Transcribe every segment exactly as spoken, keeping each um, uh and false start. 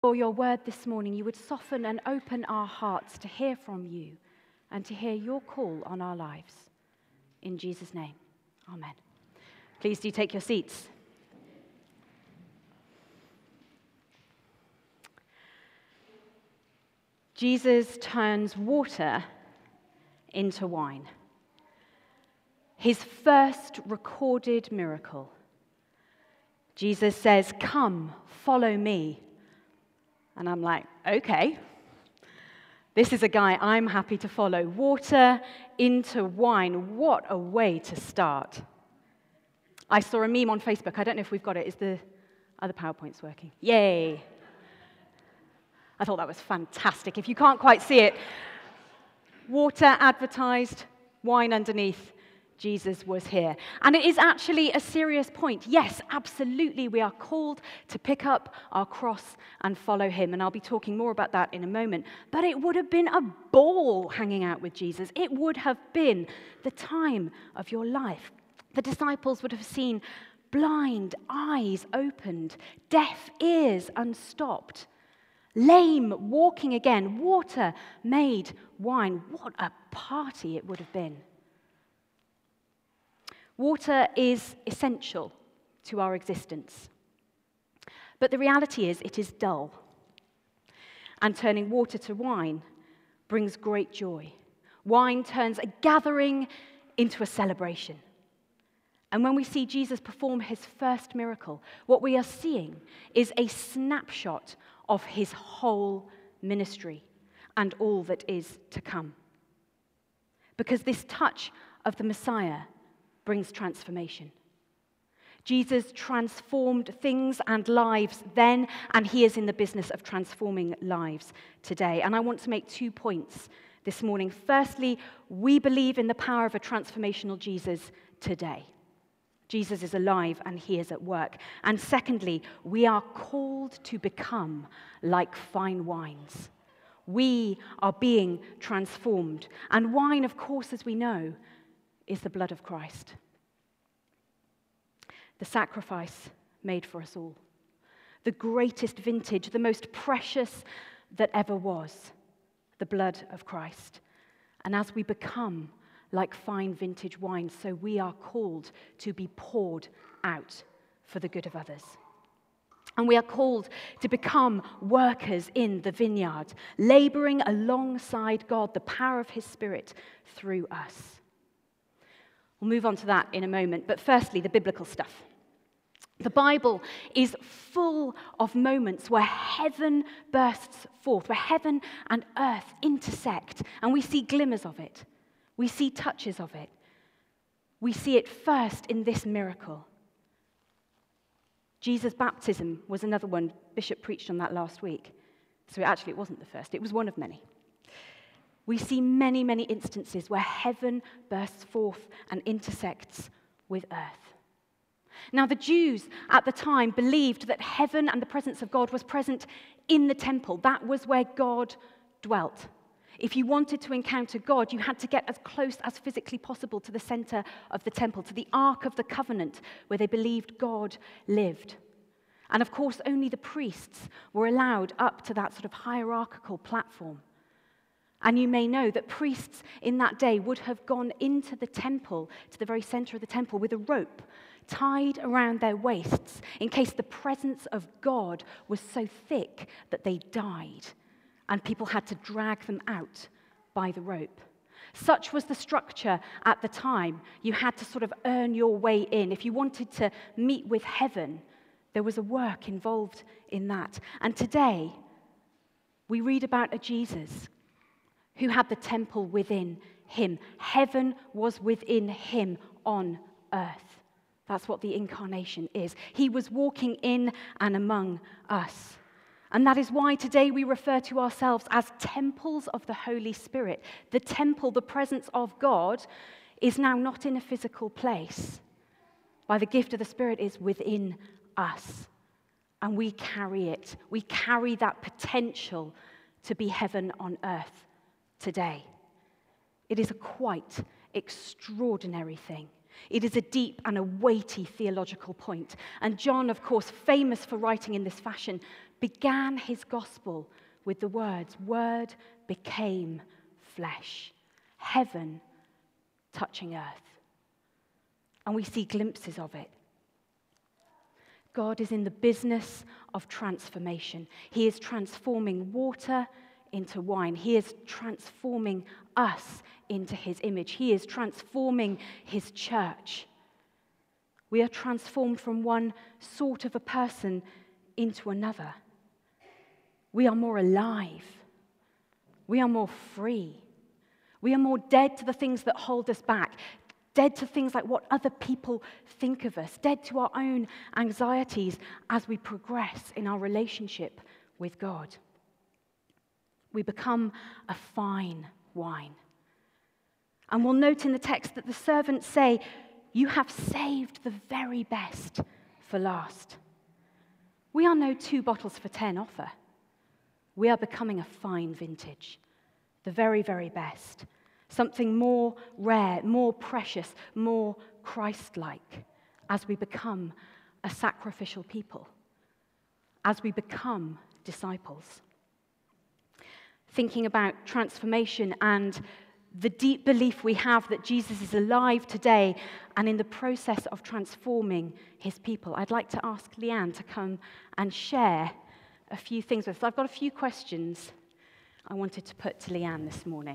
For your word this morning, you would soften and open our hearts to hear from you and to hear your call on our lives. In Jesus' name, amen. Please do take your seats. Jesus turns water into wine. His first recorded miracle. Jesus says, "Come, follow me." And I'm like, okay. This is a guy I'm happy to follow. Water into wine. What a way to start. I saw a meme on Facebook. I don't know if we've got it. Is the other PowerPoints working? Yay. I thought that was fantastic. If you can't quite see it, water advertised, wine underneath. Jesus was here. And it is actually a serious point. Yes, absolutely, we are called to pick up our cross and follow him. And I'll be talking more about that in a moment. But it would have been a ball hanging out with Jesus. It would have been the time of your life. The disciples would have seen blind eyes opened, deaf ears unstopped, lame walking again, water made wine. What a party it would have been. Water is essential to our existence. But the reality is it is dull. And turning water to wine brings great joy. Wine turns a gathering into a celebration. And when we see Jesus perform his first miracle, what we are seeing is a snapshot of his whole ministry and all that is to come. Because this touch of the Messiah brings transformation. Jesus transformed things and lives then, and he is in the business of transforming lives today. And I want to make two points this morning. Firstly, we believe in the power of a transformational Jesus today. Jesus is alive and he is at work. And secondly, we are called to become like fine wines. We are being transformed. And wine, of course, as we know, is the blood of Christ. The sacrifice made for us all. The greatest vintage, the most precious that ever was. The blood of Christ. And as we become like fine vintage wine, so we are called to be poured out for the good of others. And we are called to become workers in the vineyard, laboring alongside God, the power of his Spirit through us. We'll move on to that in a moment, but firstly, the biblical stuff. The Bible is full of moments where heaven bursts forth, where heaven and earth intersect, and we see glimmers of it. We see touches of it. We see it first in this miracle. Jesus' baptism was another one. Bishop preached on that last week. So actually, it wasn't the first. It was one of many. We see many, many instances where heaven bursts forth and intersects with earth. Now, the Jews at the time believed that heaven and the presence of God was present in the temple. That was where God dwelt. If you wanted to encounter God, you had to get as close as physically possible to the center of the temple, to the Ark of the Covenant, where they believed God lived. And of course, only the priests were allowed up to that sort of hierarchical platform. And you may know that priests in that day would have gone into the temple, to the very center of the temple, with a rope tied around their waists in case the presence of God was so thick that they died and people had to drag them out by the rope. Such was the structure at the time. You had to sort of earn your way in. If you wanted to meet with heaven, there was a work involved in that. And today, we read about a Jesus who had the temple within him. Heaven was within him on earth. That's what the incarnation is. He was walking in and among us. And that is why today we refer to ourselves as temples of the Holy Spirit. The temple, the presence of God, is now not in a physical place. By the gift of the Spirit is within us. And we carry it. We carry that potential to be heaven on earth today. It is a quite extraordinary thing. It is a deep and a weighty theological point. And John, of course, famous for writing in this fashion, began his gospel with the words, "Word became flesh," heaven touching earth. And we see glimpses of it. God is in the business of transformation. He is transforming water into wine. He is transforming us into his image. He is transforming his church. We are transformed from one sort of a person into another. We are more alive. We are more free. We are more dead to the things that hold us back, dead to things like what other people think of us, dead to our own anxieties as we progress in our relationship with God. We become a fine wine. And we'll note in the text that the servants say, "You have saved the very best for last." We are no two bottles for ten offer. We are becoming a fine vintage, the very, very best. Something more rare, more precious, more Christ-like as we become a sacrificial people, as we become disciples. Thinking about transformation and the deep belief we have that Jesus is alive today and in the process of transforming his people, I'd like to ask Leanne to come and share a few things with us. I've got a few questions I wanted to put to Leanne this morning.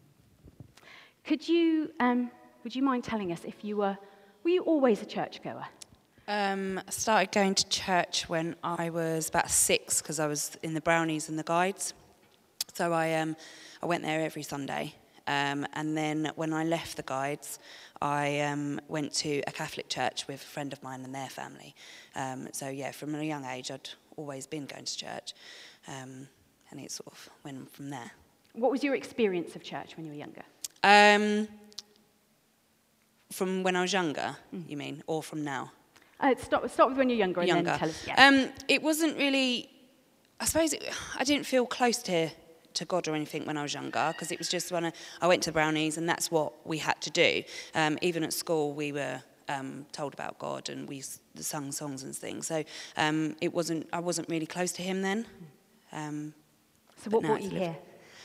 Could you, um, would you mind telling us if you were, were you always a churchgoer? Um, I started going to church when I was about six because I was in the Brownies and the Guides. So I um, I went there every Sunday. Um, and then when I left the Guides, I um, went to a Catholic church with a friend of mine and their family. Um, so yeah, from a young age, I'd always been going to church. Um, and it sort of went from there. What was your experience of church when you were younger? Um, from when I was younger, mm. you mean, or from now? Uh, start, start with when you're younger and younger. then tell us. Yeah. Um, it wasn't really, I suppose, it, I didn't feel close to to God or anything when I was younger, because it was just when I, I went to Brownies and that's what we had to do. Um, even at school we were um, told about God and we sung songs and things. So um, it wasn't, I wasn't really close to him then. Um, so what brought you here?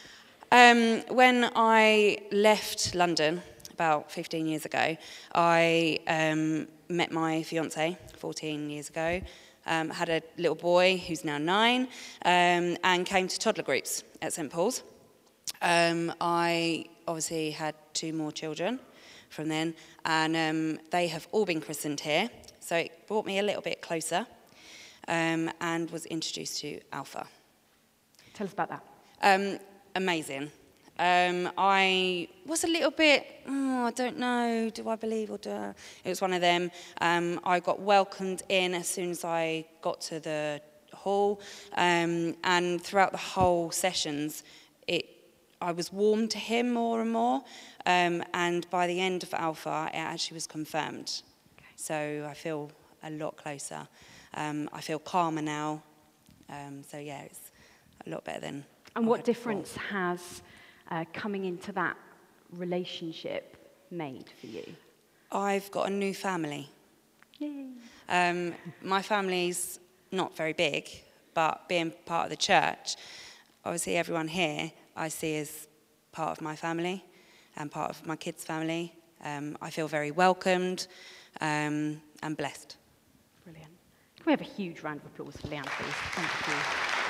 Um, when I left London about fifteen years ago, I um, met my fiancé fourteen years ago. Um, had a little boy who's now nine, um, and came to toddler groups at Saint Paul's. Um, I obviously had two more children from then, and um, they have all been christened here, so it brought me a little bit closer, um, and was introduced to Alpha. Tell us about that. Um, amazing. Um, I was a little bit, oh, I don't know, do I believe or do I? It was one of them. Um, I got welcomed in as soon as I got to the hall, um, and throughout the whole sessions, it, I was warmed to him more and more, um, and by the end of Alpha, it actually was confirmed. Okay. So I feel a lot closer. Um, I feel calmer now, um, so yeah, it's a lot better than And what difference before. has Uh, coming into that relationship made for you? I've got a new family. Yay. Um, my family's not very big, but being part of the church, obviously everyone here I see as part of my family and part of my kids' family. Um, I feel very welcomed um, and blessed. Brilliant. Can we have a huge round of applause for Leanne, please? Thank you.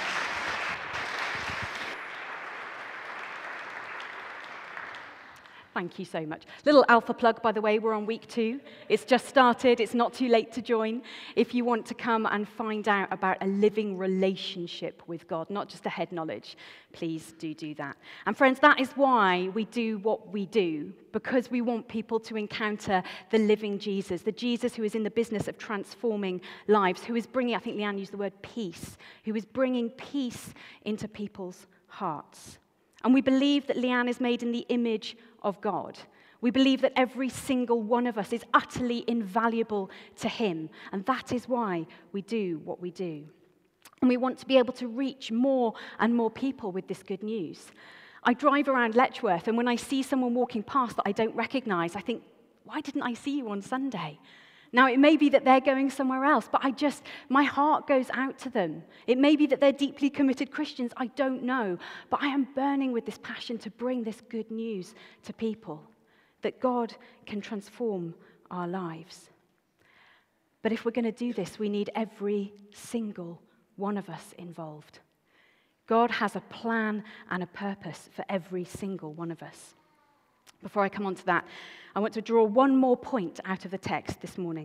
Thank you so much. Little Alpha plug, by the way, we're on week two. It's just started. It's not too late to join. If you want to come and find out about a living relationship with God, not just a head knowledge, please do do that. And friends, that is why we do what we do, because we want people to encounter the living Jesus, the Jesus who is in the business of transforming lives, who is bringing, I think Leanne used the word peace, who is bringing peace into people's hearts. And we believe that Leanne is made in the image of God. We believe that every single one of us is utterly invaluable to him. And that is why we do what we do. And we want to be able to reach more and more people with this good news. I drive around Letchworth, and when I see someone walking past that I don't recognize, I think, why didn't I see you on Sunday? Now, it may be that they're going somewhere else, but I just, my heart goes out to them. It may be that they're deeply committed Christians. I don't know. But I am burning with this passion to bring this good news to people, that God can transform our lives. But if we're going to do this, we need every single one of us involved. God has a plan and a purpose for every single one of us. Before I come on to that, I want to draw one more point out of the text this morning.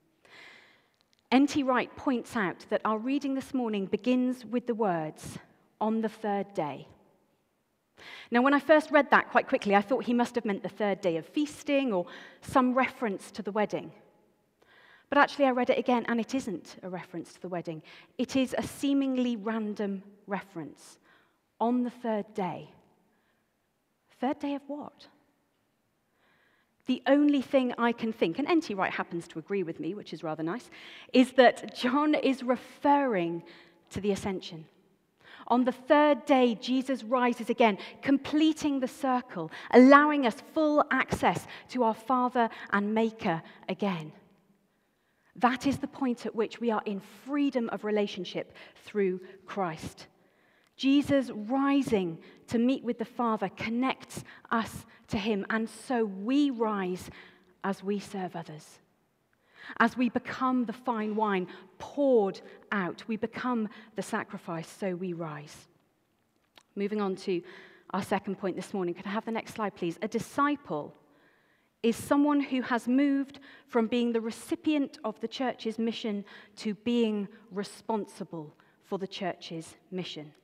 N T Wright points out that our reading this morning begins with the words, "on the third day." Now, when I first read that quite quickly, I thought he must have meant the third day of feasting or some reference to the wedding. But actually, I read it again, and it isn't a reference to the wedding. It is a seemingly random reference. On the third day. Third day of what? The only thing I can think, and N T Wright happens to agree with me, which is rather nice, is that John is referring to the ascension. On the third day, Jesus rises again, completing the circle, allowing us full access to our Father and Maker again. That is the point at which we are in freedom of relationship through Christ. Jesus rising to meet with the Father connects us to him, and so we rise as we serve others. As we become the fine wine poured out, we become the sacrifice, so we rise. Moving on to our second point this morning. Could I have the next slide, please? A disciple is someone who has moved from being the recipient of the church's mission to being responsible for the church's mission.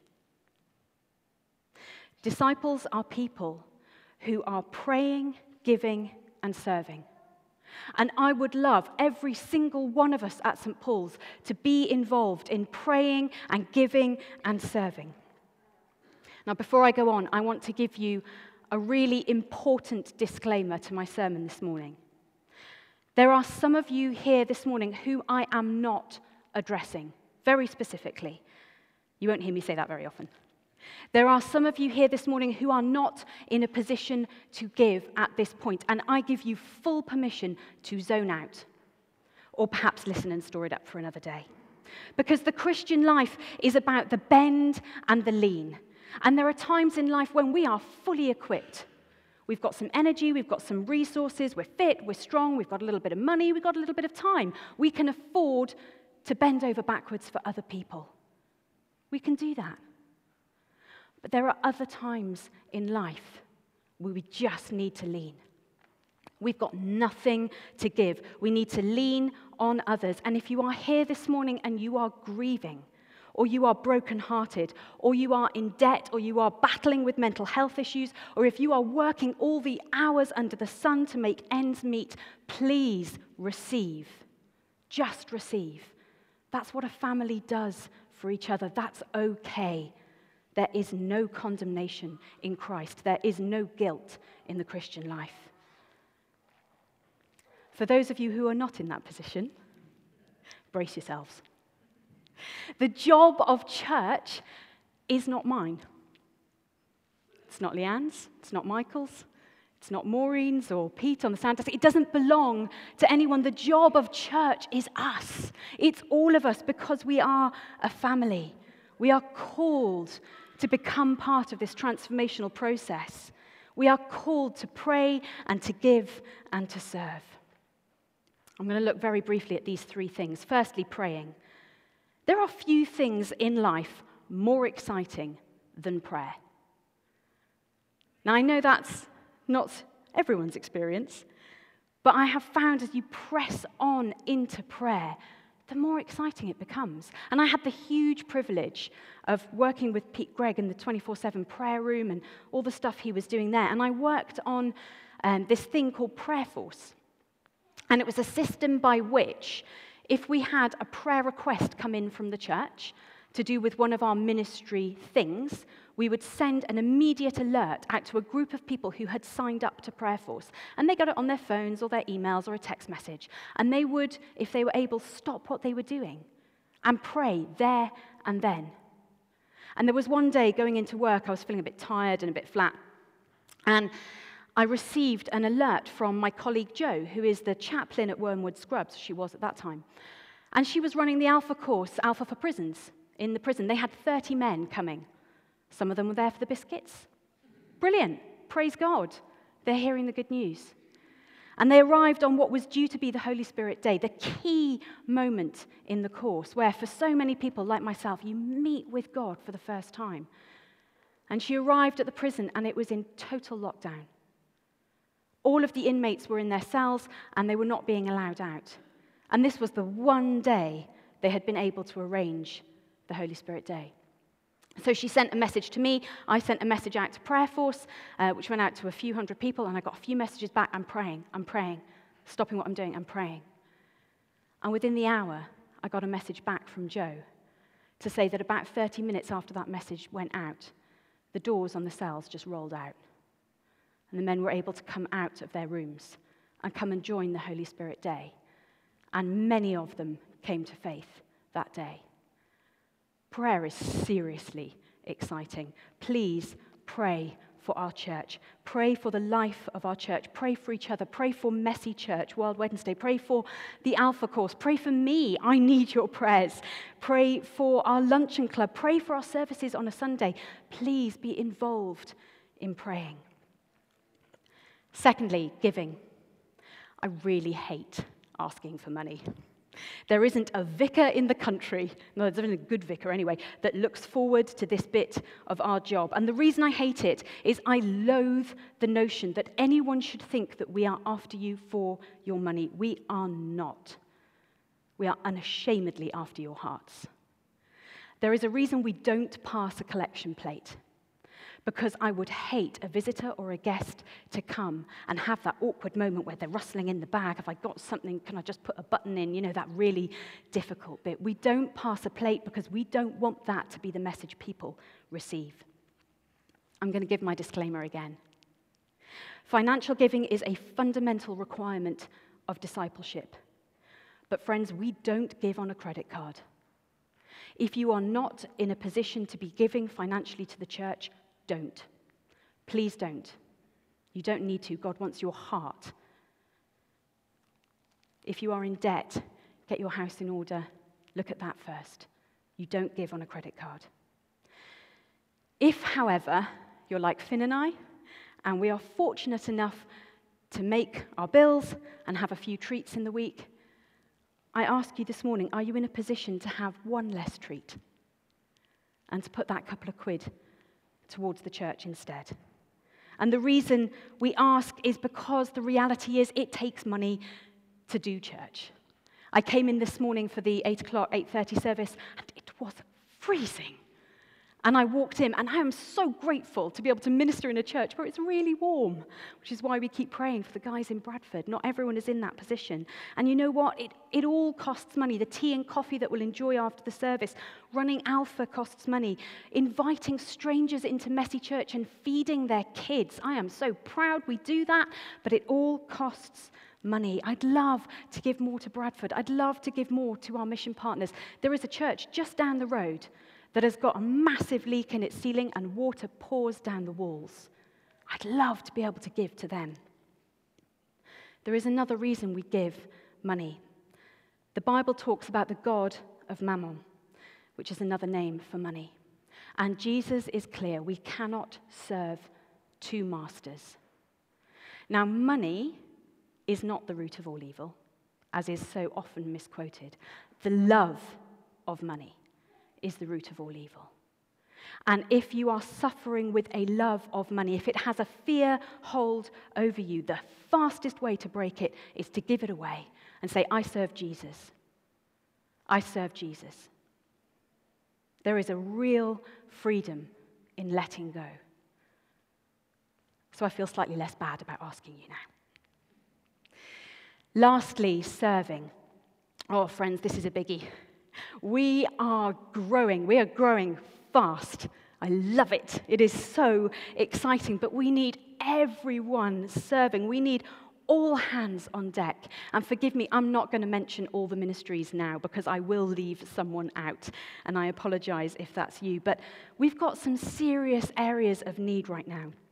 Disciples are people who are praying, giving, and serving. And I would love every single one of us at Saint Paul's to be involved in praying and giving and serving. Now, before I go on, I want to give you a really important disclaimer to my sermon this morning. There are some of you here this morning who I am not addressing, very specifically. You won't hear me say that very often. There are some of you here this morning who are not in a position to give at this point, and I give you full permission to zone out, or perhaps listen and store it up for another day. Because the Christian life is about the bend and the lean. And there are times in life when we are fully equipped. We've got some energy, we've got some resources, we're fit, we're strong, we've got a little bit of money, we've got a little bit of time. We can afford to bend over backwards for other people. We can do that. But there are other times in life where we just need to lean. We've got nothing to give. We need to lean on others. And if you are here this morning and you are grieving, or you are brokenhearted, or you are in debt, or you are battling with mental health issues, or if you are working all the hours under the sun to make ends meet, please receive. Just receive. That's what a family does for each other. That's okay. There is no condemnation in Christ. There is no guilt in the Christian life. For those of you who are not in that position, brace yourselves. The job of church is not mine. It's not Leanne's, it's not Michael's, it's not Maureen's or Pete on the sound desk. It doesn't belong to anyone. The job of church is us. It's all of us because we are a family. We are called to become part of this transformational process. We are called to pray and to give and to serve. I'm going to look very briefly at these three things. Firstly, praying. There are few things in life more exciting than prayer. Now, I know that's not everyone's experience, but I have found as you press on into prayer, the more exciting it becomes. And I had the huge privilege of working with Pete Gregg in the twenty-four seven prayer room and all the stuff he was doing there. And I worked on um, this thing called Prayer Force. And it was a system by which, if we had a prayer request come in from the church to do with one of our ministry things, we would send an immediate alert out to a group of people who had signed up to Prayer Force. And they got it on their phones or their emails or a text message. And they would, if they were able, stop what they were doing and pray there and then. And there was one day going into work, I was feeling a bit tired and a bit flat. And I received an alert from my colleague Jo, who is the chaplain at Wormwood Scrubs, she was at that time. And she was running the Alpha course, Alpha for Prisons, in the prison. They had thirty men coming. Some of them were there for the biscuits. Brilliant. Praise God. They're hearing the good news. And they arrived on what was due to be the Holy Spirit Day, the key moment in the course, where for so many people like myself, you meet with God for the first time. And she arrived at the prison, and it was in total lockdown. All of the inmates were in their cells, and they were not being allowed out. And this was the one day they had been able to arrange the Holy Spirit Day. So she sent a message to me. I sent a message out to Prayer Force, uh, which went out to a few hundred people, and I got a few messages back. I'm praying, I'm praying, stopping what I'm doing, I'm praying. And within the hour, I got a message back from Jo to say that about thirty minutes after that message went out, the doors on the cells just rolled out. And the men were able to come out of their rooms and come and join the Holy Spirit Day. And many of them came to faith that day. Prayer is seriously exciting. Please pray for our church. Pray for the life of our church. Pray for each other. Pray for Messy Church, World Wednesday. Pray for the Alpha course. Pray for me. I need your prayers. Pray for our luncheon club. Pray for our services on a Sunday. Please be involved in praying. Secondly, giving. I really hate asking for money. There isn't a vicar in the country, no, there isn't a good vicar anyway, that looks forward to this bit of our job. And the reason I hate it is I loathe the notion that anyone should think that we are after you for your money. We are not. We are unashamedly after your hearts. There is a reason we don't pass a collection plate. Because I would hate a visitor or a guest to come and have that awkward moment where they're rustling in the bag. Have I got something? Can I just put a button in? You know, that really difficult bit. We don't pass a plate because we don't want that to be the message people receive. I'm going to give my disclaimer again. Financial giving is a fundamental requirement of discipleship. But friends, we don't give on a credit card. If you are not in a position to be giving financially to the church, don't. Please don't. You don't need to. God wants your heart. If you are in debt, get your house in order. Look at that first. You don't give on a credit card. If, however, you're like Finn and I, and we are fortunate enough to make our bills and have a few treats in the week, I ask you this morning, are you in a position to have one less treat and to put that couple of quid towards the church instead? And the reason we ask is because the reality is it takes money to do church. I came in this morning for the eight o'clock, eight thirty service, and it was freezing. And I walked in, and I am so grateful to be able to minister in a church where it's really warm, which is why we keep praying for the guys in Bradford. Not everyone is in that position. And you know what? It, it all costs money. The tea and coffee that we'll enjoy after the service, running Alpha costs money, inviting strangers into Messy Church and feeding their kids. I am so proud we do that, but it all costs money. I'd love to give more to Bradford. I'd love to give more to our mission partners. There is a church just down the road that has got a massive leak in its ceiling and water pours down the walls. I'd love to be able to give to them. There is another reason we give money. The Bible talks about the God of Mammon, which is another name for money. And Jesus is clear, we cannot serve two masters. Now, money is not the root of all evil, as is so often misquoted. The love of money is the root of all evil. And if you are suffering with a love of money, if it has a fear hold over you, the fastest way to break it is to give it away and say, I serve Jesus. I serve Jesus. There is a real freedom in letting go. So I feel slightly less bad about asking you now. Lastly, serving. Oh, friends, this is a biggie. We are growing. We are growing fast. I love it. It is so exciting, but we need everyone serving. We need all hands on deck. And forgive me, I'm not going to mention all the ministries now because I will leave someone out, and I apologize if that's you. But we've got some serious areas of need right now.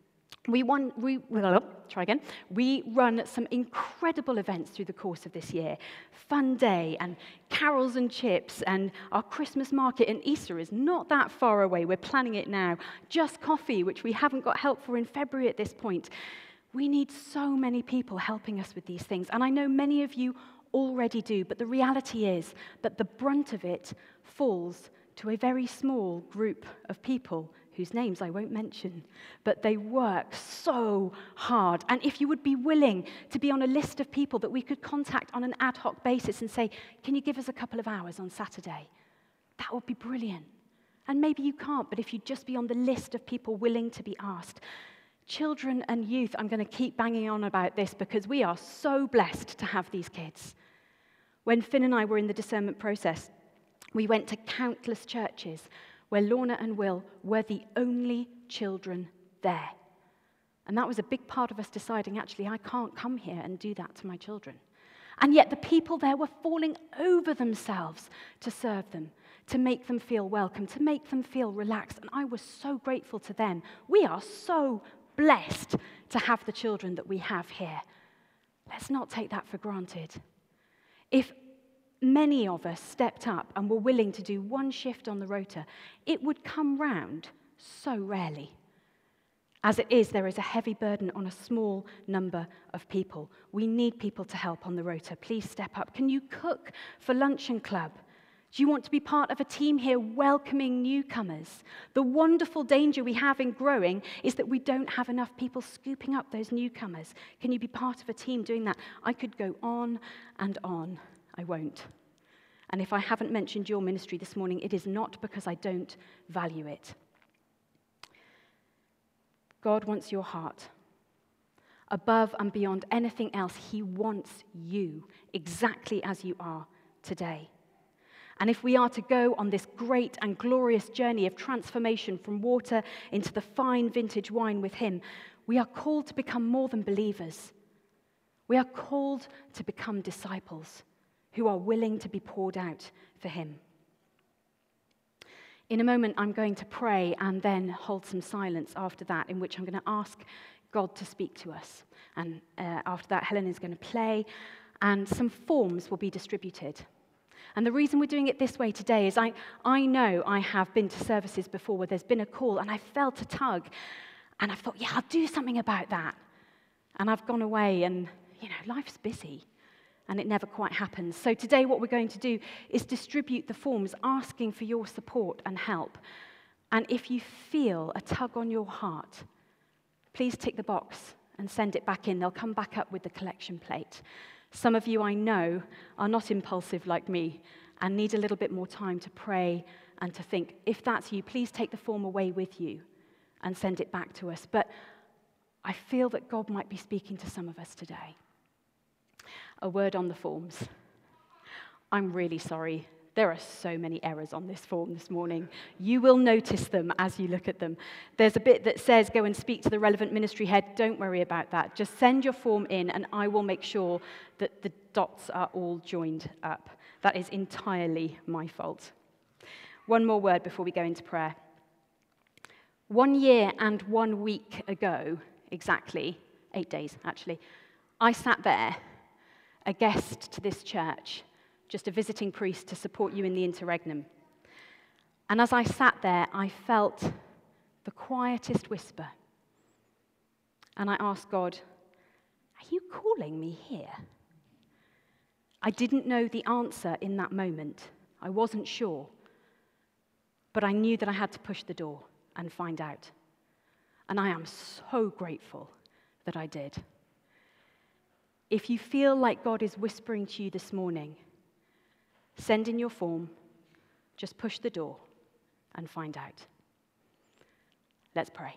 We, won, we, try again. we run some incredible events through the course of this year. Fun Day and carols and chips and our Christmas market, and Easter is not that far away. We're planning it now. Just Coffee, which we haven't got help for in February at this point. We need so many people helping us with these things, and I know many of you already do, but the reality is that the brunt of it falls to a very small group of people whose names I won't mention, but they work so hard. And if you would be willing to be on a list of people that we could contact on an ad hoc basis and say, can you give us a couple of hours on Saturday? That would be brilliant. And maybe you can't, but if you'd just be on the list of people willing to be asked. Children and youth, I'm going to keep banging on about this because we are so blessed to have these kids. When Finn and I were in the discernment process, we went to countless churches where Lorna and Will were the only children there. And that was a big part of us deciding, actually, I can't come here and do that to my children. And yet the people there were falling over themselves to serve them, to make them feel welcome, to make them feel relaxed. And I was so grateful to them. We are so blessed to have the children that we have here. Let's not take that for granted. If many of us stepped up and were willing to do one shift on the rota, it would come round so rarely. As it is, there is a heavy burden on a small number of people. We need people to help on the rota. Please step up. Can you cook for Luncheon Club? Do you want to be part of a team here welcoming newcomers? The wonderful danger we have in growing is that we don't have enough people scooping up those newcomers. Can you be part of a team doing that? I could go on and on. I won't. And if I haven't mentioned your ministry this morning, it is not because I don't value it. God wants your heart. Above and beyond anything else, he wants you exactly as you are today. And if we are to go on this great and glorious journey of transformation from water into the fine vintage wine with him, we are called to become more than believers. We are called to become disciples who are willing to be poured out for him. In a moment, I'm going to pray and then hold some silence after that, in which I'm going to ask God to speak to us. And uh, after that, Helen is going to play, and some forms will be distributed. And the reason we're doing it this way today is I, I know I have been to services before where there's been a call, and I felt a tug, and I thought, yeah, I'll do something about that. And I've gone away, and, you know, life's busy. And it never quite happens. So today what we're going to do is distribute the forms asking for your support and help. And if you feel a tug on your heart, please tick the box and send it back in. They'll come back up with the collection plate. Some of you I know are not impulsive like me and need a little bit more time to pray and to think. If that's you, please take the form away with you and send it back to us. But I feel that God might be speaking to some of us today. A word on the forms. I'm really sorry. There are so many errors on this form this morning. You will notice them as you look at them. There's a bit that says, go and speak to the relevant ministry head. Don't worry about that. Just send your form in, and I will make sure that the dots are all joined up. That is entirely my fault. One more word before we go into prayer. One year and one week ago, exactly, eight days actually, I sat there, a guest to this church, just a visiting priest to support you in the interregnum. And as I sat there, I felt the quietest whisper. And I asked God, are you calling me here? I didn't know the answer in that moment. I wasn't sure. But I knew that I had to push the door and find out. And I am so grateful that I did. If you feel like God is whispering to you this morning, send in your form, just push the door and find out. Let's pray.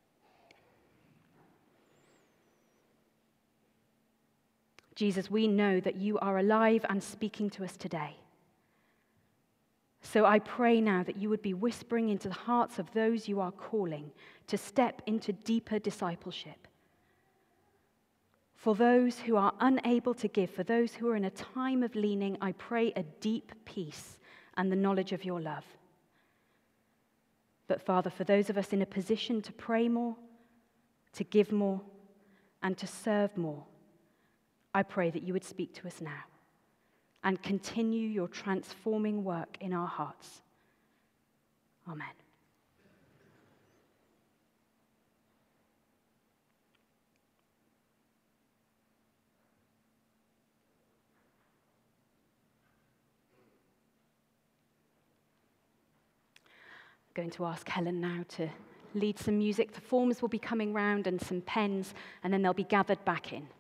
Jesus, we know that you are alive and speaking to us today. So I pray now that you would be whispering into the hearts of those you are calling to step into deeper discipleship. For those who are unable to give, for those who are in a time of leaning, I pray a deep peace and the knowledge of your love. But Father, for those of us in a position to pray more, to give more, and to serve more, I pray that you would speak to us now and continue your transforming work in our hearts. Amen. I'm going to ask Helen now to lead some music. The forms will be coming round and some pens, and then they'll be gathered back in.